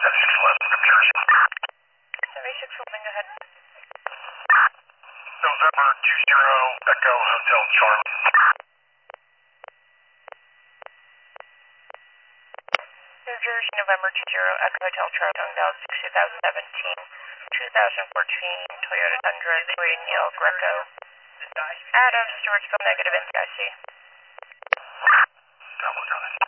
7611, New Jersey. 7611, go ahead. November 20 Echo Hotel Charlie. New Jersey, November 20 Echo Hotel Charlie, going down 2017, 2014 Toyota Tundra, Troy Neil Greco. Out of Stewartsville, negative NCIC. Got one on it.